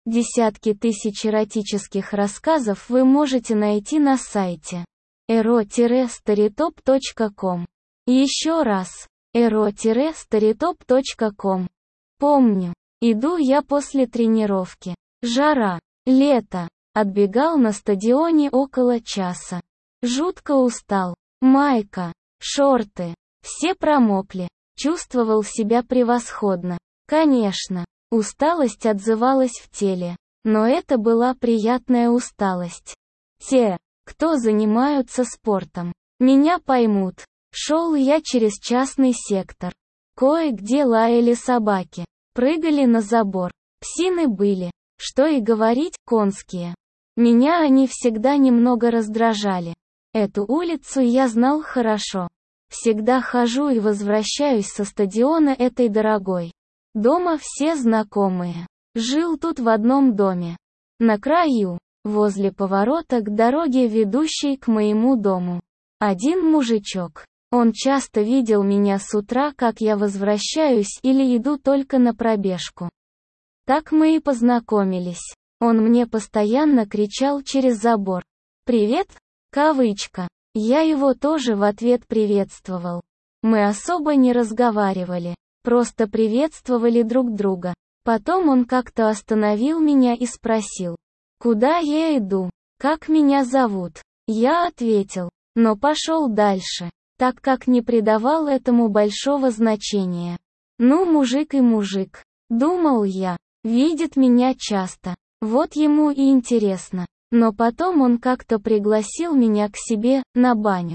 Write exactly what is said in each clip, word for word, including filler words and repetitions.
Десятки тысяч эротических рассказов вы можете найти на сайте эро старитоп точка ком. Еще раз, эро старитоп точка ком. Помню, иду я после тренировки. Жара, лето, отбегал на стадионе около часа. Жутко устал. Майка, шорты, все промокли. Чувствовал себя превосходно. Конечно, усталость отзывалась в теле, но это была приятная усталость. Те, кто занимаются спортом, меня поймут. Шел я через частный сектор. Кое-где лаяли собаки, прыгали на забор. Псины были, что и говорить, конские. Меня они всегда немного раздражали. Эту улицу я знал хорошо. Всегда хожу и возвращаюсь со стадиона этой дорогой. Дома все знакомые. Жил тут в одном доме. На краю, возле поворота к дороге, ведущей к моему дому. Один мужичок. Он часто видел меня с утра, как я возвращаюсь или иду только на пробежку. Так мы и познакомились. Он мне постоянно кричал через забор: «Привет!» Кавычка. Я его тоже в ответ приветствовал. Мы особо не разговаривали, просто приветствовали друг друга. Потом он как-то остановил меня и спросил, куда я иду, как меня зовут. Я ответил, но пошел дальше, так как не придавал этому большого значения. Ну, мужик и мужик, думал я, видит меня часто, вот ему и интересно. Но потом он как-то пригласил меня к себе, на баню.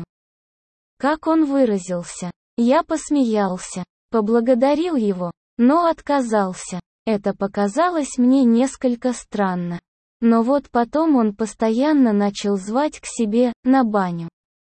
Как он выразился? Я посмеялся, поблагодарил его, но отказался. Это показалось мне несколько странно. Но вот потом он постоянно начал звать к себе, на баню.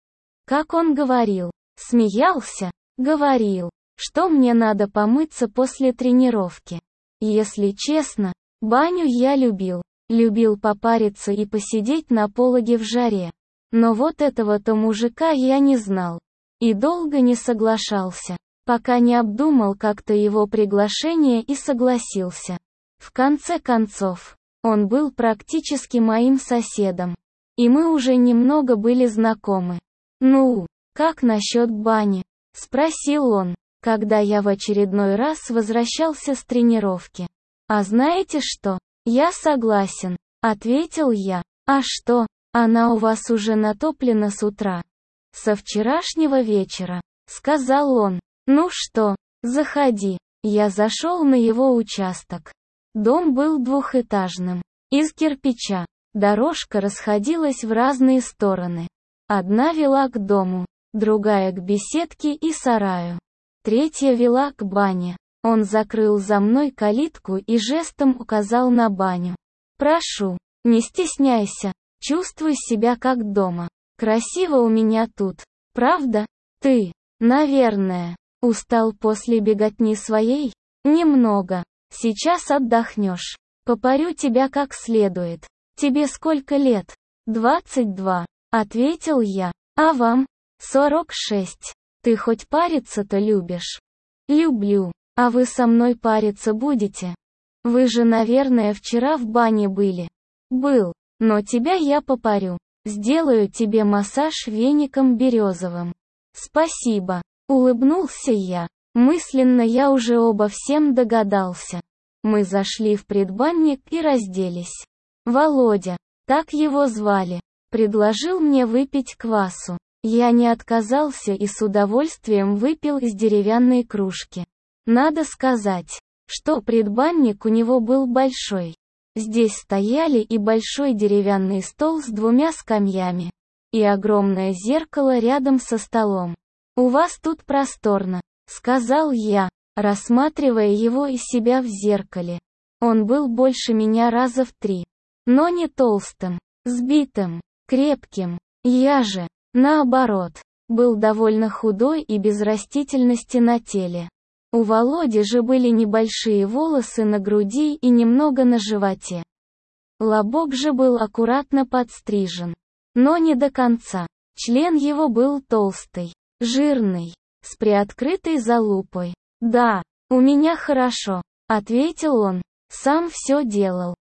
Как он говорил? Смеялся? Говорил, что мне надо помыться после тренировки. Если честно, баню я любил. Любил попариться и посидеть на пологе в жаре. Но вот этого-то мужика я не знал. И долго не соглашался, пока не обдумал как-то его приглашение и согласился. В конце концов, он был практически моим соседом. И мы уже немного были знакомы. «Ну, как насчет бани?» — спросил он, когда я в очередной раз возвращался с тренировки. «А знаете что? Я согласен», — ответил я. «А что, она у вас уже натоплена с утра?» «Со вчерашнего вечера», — сказал он. «Ну что, заходи». Я зашел на его участок. Дом был двухэтажным, из кирпича. Дорожка расходилась в разные стороны. Одна вела к дому, другая к беседке и сараю. Третья вела к бане. Он закрыл за мной калитку и жестом указал на баню. «Прошу, не стесняйся, чувствуй себя как дома. Красиво у меня тут, правда? Ты, наверное, устал после беготни своей? Немного. Сейчас отдохнешь. Попарю тебя как следует. Тебе сколько лет?» «Двадцать два», — ответил я. «А вам?» «Сорок шесть. Ты хоть париться-то любишь?» «Люблю. А вы со мной париться будете? Вы же, наверное, вчера в бане были». «Был. Но тебя я попарю. Сделаю тебе массаж веником березовым». «Спасибо», — улыбнулся я. Мысленно я уже обо всем догадался. Мы зашли в предбанник и разделись. Володя, так его звали, предложил мне выпить квасу. Я не отказался и с удовольствием выпил из деревянной кружки. Надо сказать, что предбанник у него был большой. Здесь стояли и большой деревянный стол с двумя скамьями, и огромное зеркало рядом со столом. «У вас тут просторно», — сказал я, рассматривая его и себя в зеркале. Он был больше меня раза в три, но не толстым, сбитым, крепким. Я же, наоборот, был довольно худой и без растительности на теле. У Володи же были небольшие волосы на груди и немного на животе. Лобок же был аккуратно подстрижен, но не до конца. Член его был толстый, жирный, с приоткрытой залупой. «Да, у меня хорошо», — ответил он, — «сам все делал».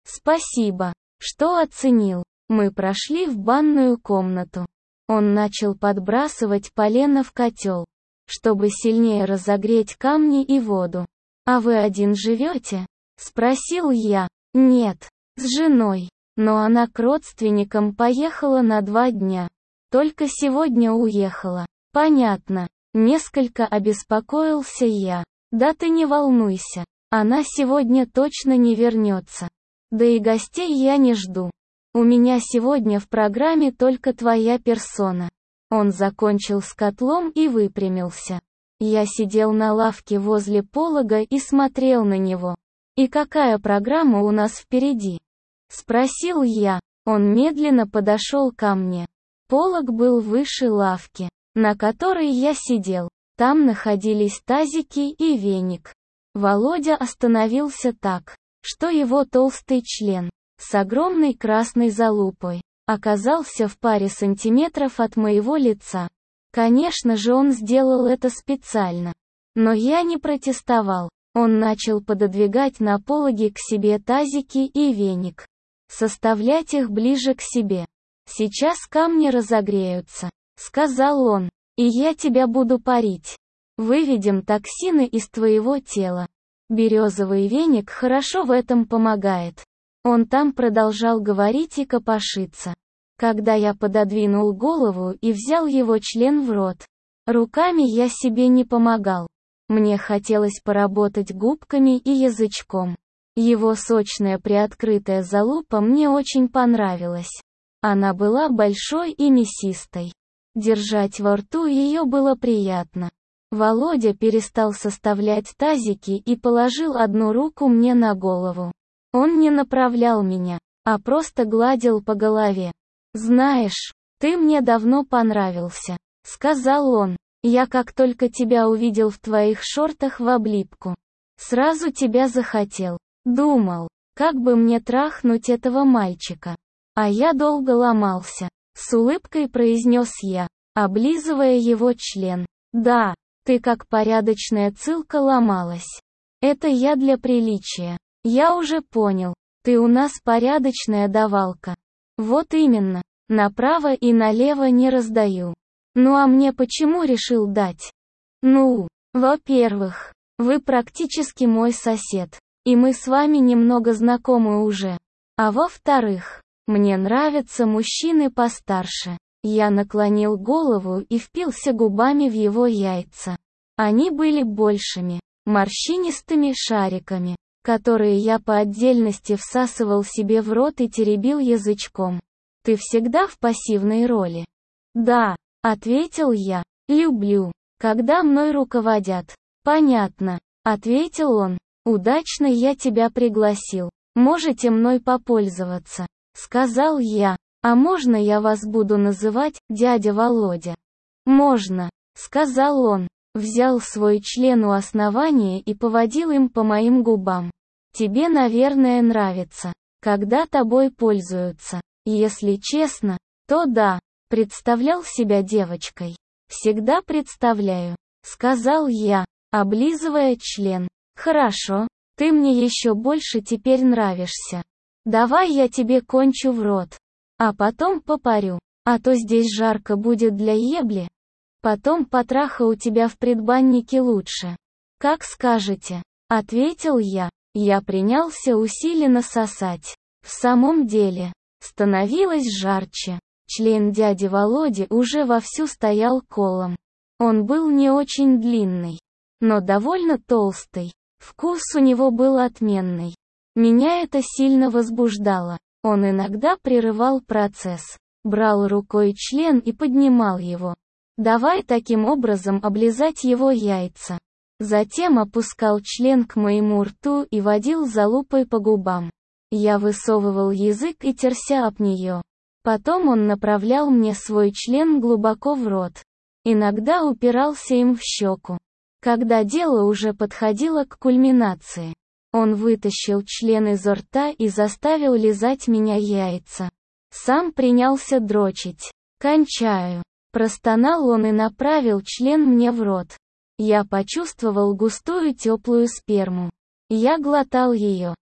Спасибо, что оценил. Мы прошли в банную комнату. Он начал подбрасывать полено в котел, чтобы сильнее разогреть камни и воду. «А вы один живете?» — спросил я. «Нет, с женой. Но она к родственникам поехала на два дня. Только сегодня уехала». «Понятно». Несколько обеспокоился я. «Да ты не волнуйся. Она сегодня точно не вернется. Да и гостей я не жду. У меня сегодня в программе только твоя персона». Он закончил с котлом и выпрямился. Я сидел на лавке возле полога и смотрел на него. «И какая программа у нас впереди?» — спросил я. Он медленно подошел ко мне. Полог был выше лавки, на которой я сидел. Там находились тазики и веник. Володя остановился так, что его толстый член, с огромной красной залупой, оказался в паре сантиметров от моего лица. Конечно же, он сделал это специально. Но я не протестовал. Он начал пододвигать на пологе к себе тазики и веник, составлять их ближе к себе. «Сейчас камни разогреются», — сказал он, — «и я тебя буду парить. Выведем токсины из твоего тела. Березовый веник хорошо в этом помогает». Он там продолжал говорить и копошиться. Когда я пододвинул голову и взял его член в рот, руками я себе не помогал. Мне хотелось поработать губками и язычком. Его сочная приоткрытая залупа мне очень понравилась. Она была большой и мясистой. Держать во рту ее было приятно. Володя перестал составлять тазики и положил одну руку мне на голову. Он не направлял меня, а просто гладил по голове. «Знаешь, ты мне давно понравился», — сказал он. «Я как только тебя увидел в твоих шортах в облипку, сразу тебя захотел. Думал, как бы мне трахнуть этого мальчика. А я долго ломался», — с улыбкой произнес я, облизывая его член. «Да, ты как порядочная цылка ломалась. Это я для приличия. Я уже понял, ты у нас порядочная давалка». «Вот именно, направо и налево не раздаю». «Ну а мне почему решил дать?» «Ну, во-первых, вы практически мой сосед, и мы с вами немного знакомы уже. А во-вторых, мне нравятся мужчины постарше». Я наклонил голову и впился губами в его яйца. Они были большими, морщинистыми шариками, которые я по отдельности всасывал себе в рот и теребил язычком. «Ты всегда в пассивной роли?» «Да», — ответил я. «Люблю, когда мной руководят». «Понятно», — ответил он. «Удачно я тебя пригласил. Можете мной попользоваться», — сказал я. «А можно я вас буду называть дядя Володя?» «Можно», — сказал он. Взял свой член у основания и поводил им по моим губам. «Тебе, наверное, нравится, когда тобой пользуются. Если честно, то да, представлял себя девочкой. Всегда представляю», — сказал я, облизывая член. «Хорошо, ты мне еще больше теперь нравишься. Давай я тебе кончу в рот. А потом попарю, а то здесь жарко будет для ебли. Потом потраха у тебя в предбаннике лучше». «Как скажете», — ответил я. Я принялся усиленно сосать. В самом деле, становилось жарче. Член дяди Володи уже вовсю стоял колом. Он был не очень длинный, но довольно толстый. Вкус у него был отменный. Меня это сильно возбуждало. Он иногда прерывал процесс, брал рукой член и поднимал его, давая таким образом облизать его яйца. Затем опускал член к моему рту и водил залупой по губам. Я высовывал язык и терся об нее. Потом он направлял мне свой член глубоко в рот. Иногда упирался им в щеку. Когда дело уже подходило к кульминации, он вытащил член изо рта и заставил лизать меня яйца. Сам принялся дрочить. «Кончаю», — простонал он и направил член мне в рот. Я почувствовал густую теплую сперму. Я глотал ее.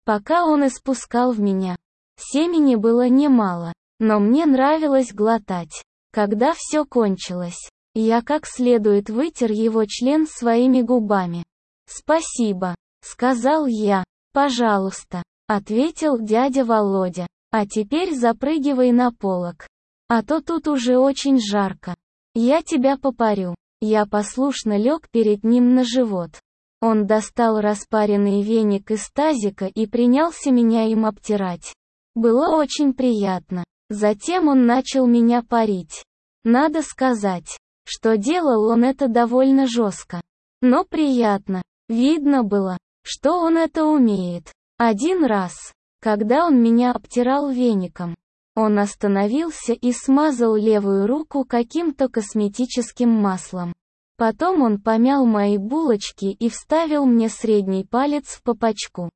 пока он испускал в меня. Семени было немало, но мне нравилось глотать. Когда все кончилось, я как следует вытер его член своими губами. «Спасибо», — сказал я. «Пожалуйста», — ответил дядя Володя. «А теперь запрыгивай на полок. А то тут уже очень жарко. Я тебя попарю». Я послушно лег перед ним на живот. Он достал распаренный веник из тазика и принялся меня им обтирать. Было очень приятно. Затем он начал меня парить. Надо сказать, что делал он это довольно жестко. Но приятно. Видно было, что он это умеет. Один раз, когда он меня обтирал веником, он остановился и смазал левую руку каким-то косметическим маслом. Потом он помял мои булочки и вставил мне средний палец в попочку.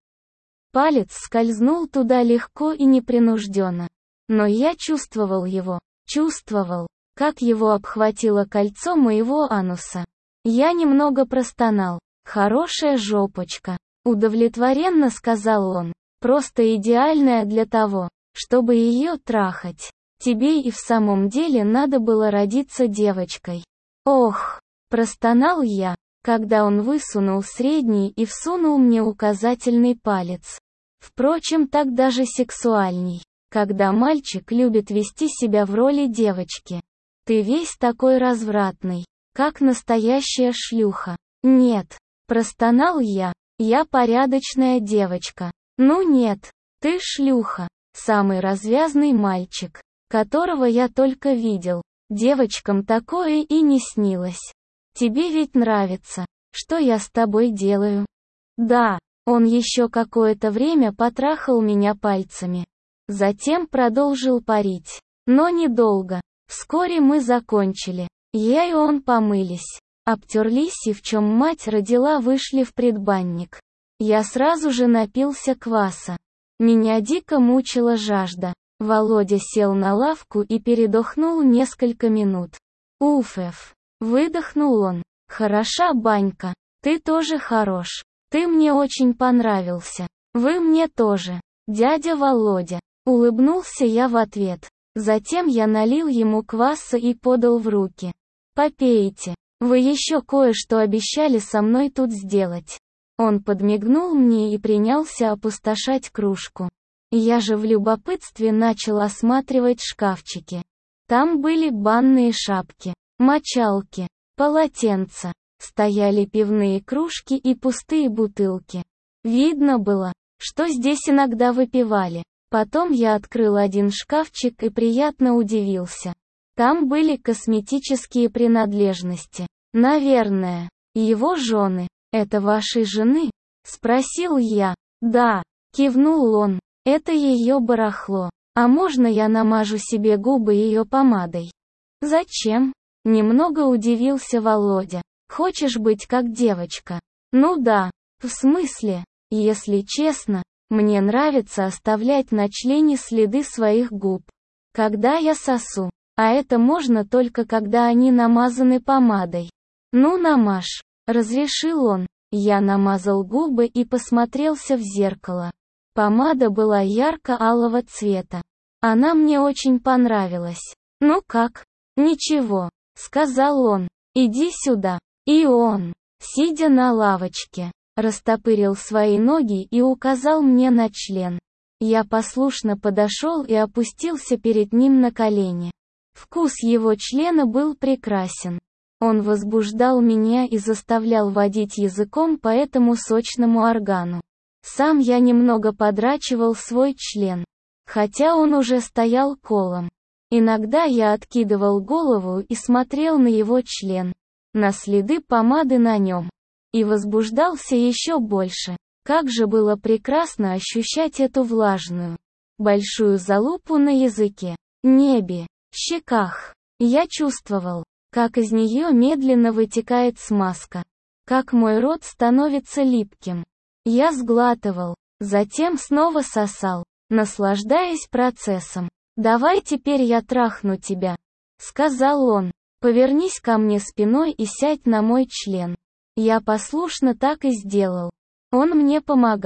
Палец скользнул туда легко и непринужденно. Но я чувствовал его, чувствовал, как его обхватило кольцо моего ануса. Я немного простонал. «Хорошая жопочка», — удовлетворенно сказал он. «Просто идеальная для того, чтобы ее трахать. Тебе и в самом деле надо было родиться девочкой». «Ох», — простонал я, когда он высунул средний и всунул мне указательный палец. Впрочем, так даже сексуальней, когда мальчик любит вести себя в роли девочки. «Ты весь такой развратный, как настоящая шлюха». «Нет», — простонал я, — «я порядочная девочка». «Ну нет, ты шлюха, самый развязный мальчик, которого я только видел. Девочкам такое и не снилось. Тебе ведь нравится, что я с тобой делаю?» «Да». Он еще какое-то время потрахал меня пальцами. Затем продолжил парить. Но недолго. Вскоре мы закончили. Я и он помылись, обтерлись и в чем мать родила вышли в предбанник. Я сразу же напился кваса. Меня дико мучила жажда. Володя сел на лавку и передохнул несколько минут. «Уф-эф», — выдохнул он. «Хороша банька. Ты тоже хорош. Ты мне очень понравился. Вы мне тоже, дядя Володя». Улыбнулся я в ответ. Затем я налил ему кваса и подал в руки. «Попейте. Вы еще кое-что обещали со мной тут сделать». Он подмигнул мне и принялся опустошать кружку. Я же в любопытстве начал осматривать шкафчики. Там были банные шапки, мочалки, полотенца, стояли пивные кружки и пустые бутылки. Видно было, что здесь иногда выпивали. Потом я открыл один шкафчик и приятно удивился. Там были косметические принадлежности. «Наверное, его жены. Это вашей жены?» — спросил я. «Да», — кивнул он, — «это ее барахло. А можно я намажу себе губы ее помадой?» «Зачем?» — немного удивился Володя. «Хочешь быть как девочка?» «Ну да, в смысле, если честно, мне нравится оставлять на члене следы своих губ, когда я сосу, а это можно только когда они намазаны помадой». «Ну намажь», — разрешил он. Я намазал губы и посмотрелся в зеркало. Помада была ярко-алого цвета. Она мне очень понравилась. «Ну как?» «Ничего», — сказал он. «Иди сюда». И он, сидя на лавочке, растопырил свои ноги и указал мне на член. Я послушно подошел и опустился перед ним на колени. Вкус его члена был прекрасен. Он возбуждал меня и заставлял водить языком по этому сочному органу. Сам я немного подрачивал свой член, хотя он уже стоял колом. Иногда я откидывал голову и смотрел на его член, на следы помады на нем, и возбуждался еще больше. Как же было прекрасно ощущать эту влажную, большую залупу на языке, небе, щеках. Я чувствовал, как из нее медленно вытекает смазка, как мой рот становится липким. Я сглатывал, затем снова сосал, наслаждаясь процессом. «Давай теперь я трахну тебя», — сказал он. «Повернись ко мне спиной и сядь на мой член». Я послушно так и сделал. Он мне помогал.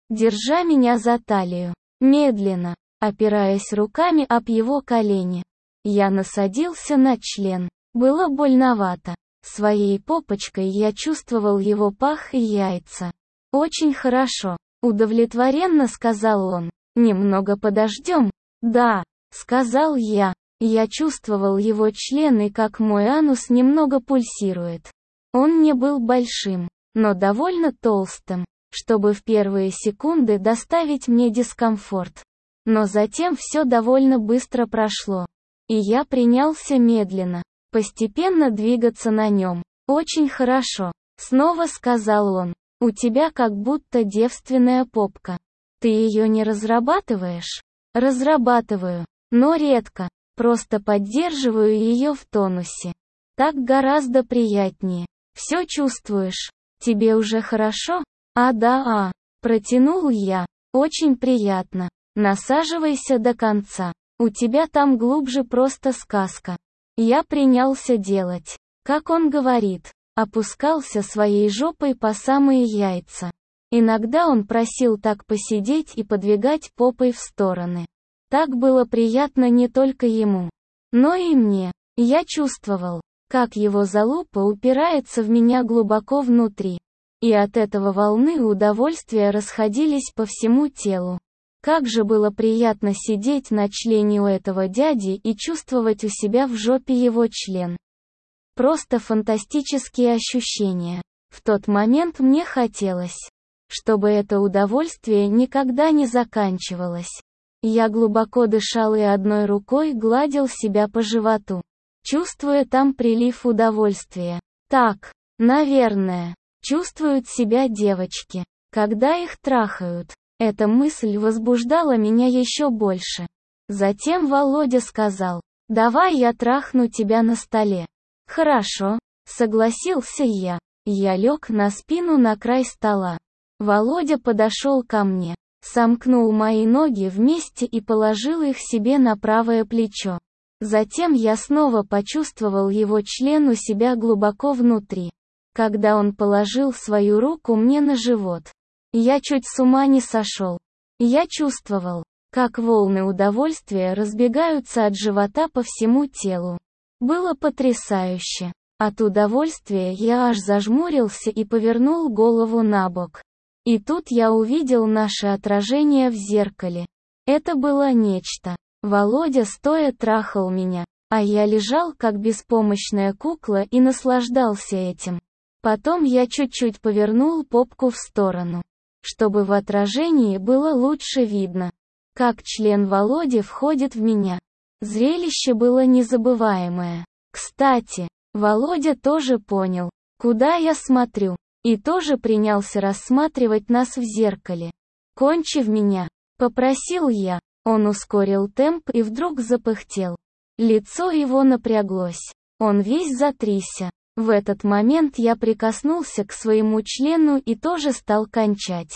держа меня за талию. Медленно, опираясь руками об его колени, я насадился на член. Было больновато. Своей попочкой я чувствовал его пах и яйца. «Очень хорошо», — удовлетворенно сказал он. «Немного подождем?» «Да», — сказал я. Я чувствовал его член и как мой анус немного пульсирует. Он не был большим, но довольно толстым, чтобы в первые секунды доставить мне дискомфорт. Но затем все довольно быстро прошло. И я принялся медленно, постепенно двигаться на нем. «Очень хорошо», — снова сказал он. «У тебя как будто девственная попка. Ты ее не разрабатываешь?» «Разрабатываю, но редко. Просто поддерживаю ее в тонусе. Так гораздо приятнее. Все чувствуешь? Тебе уже хорошо?» «А да, а», — протянул я. «Очень приятно. Насаживайся до конца. У тебя там глубже просто сказка». Я принялся делать, как он говорит, опускался своей жопой по самые яйца. Иногда он просил так посидеть и подвигать попой в стороны. Так было приятно не только ему, но и мне. Я чувствовал, как его залупа упирается в меня глубоко внутри. И от этого волны удовольствия расходились по всему телу. Как же было приятно сидеть на члене у этого дяди и чувствовать у себя в жопе его член. Просто фантастические ощущения. В тот момент мне хотелось, чтобы это удовольствие никогда не заканчивалось. Я глубоко дышал и одной рукой гладил себя по животу, чувствуя там прилив удовольствия. Так, наверное, чувствуют себя девочки, когда их трахают. Эта мысль возбуждала меня еще больше. Затем Володя сказал: «Давай я трахну тебя на столе». «Хорошо», — согласился я. Я лег на спину на край стола. Володя подошел ко мне, сомкнул мои ноги вместе и положил их себе на правое плечо. Затем я снова почувствовал его член у себя глубоко внутри. Когда он положил свою руку мне на живот, я чуть с ума не сошел. Я чувствовал, как волны удовольствия разбегаются от живота по всему телу. Было потрясающе. От удовольствия я аж зажмурился и повернул голову на бок. И тут я увидел наше отражение в зеркале. Это было нечто. Володя стоя трахал меня, а я лежал как беспомощная кукла и наслаждался этим. Потом я чуть-чуть повернул попку в сторону, чтобы в отражении было лучше видно, как член Володи входит в меня. Зрелище было незабываемое. Кстати, Володя тоже понял, куда я смотрю, и тоже принялся рассматривать нас в зеркале. «Кончи в меня», — попросил я. Он ускорил темп и вдруг запыхтел. Лицо его напряглось. Он весь затрясся. В этот момент я прикоснулся к своему члену и тоже стал кончать.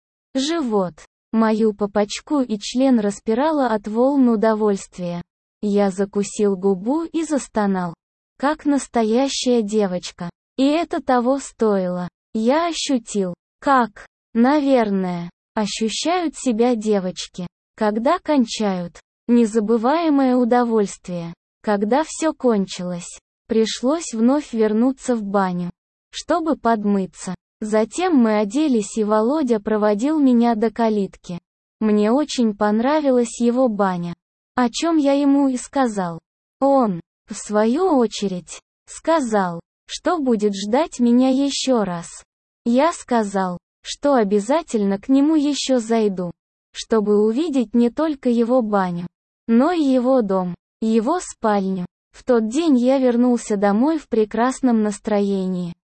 Живот, мою попочку и член распирало от волн удовольствия. Я закусил губу и застонал, как настоящая девочка. И это того стоило. Я ощутил, как, наверное, ощущают себя девочки, когда кончают. Незабываемое удовольствие. Когда все кончилось, пришлось вновь вернуться в баню, чтобы подмыться. Затем мы оделись и Володя проводил меня до калитки. Мне очень понравилась его баня, о чем я ему и сказал. Он, в свою очередь, сказал, что будет ждать меня еще раз. Я сказал, что обязательно к нему еще зайду, чтобы увидеть не только его баню, но и его дом, его спальню. В тот день я вернулся домой в прекрасном настроении.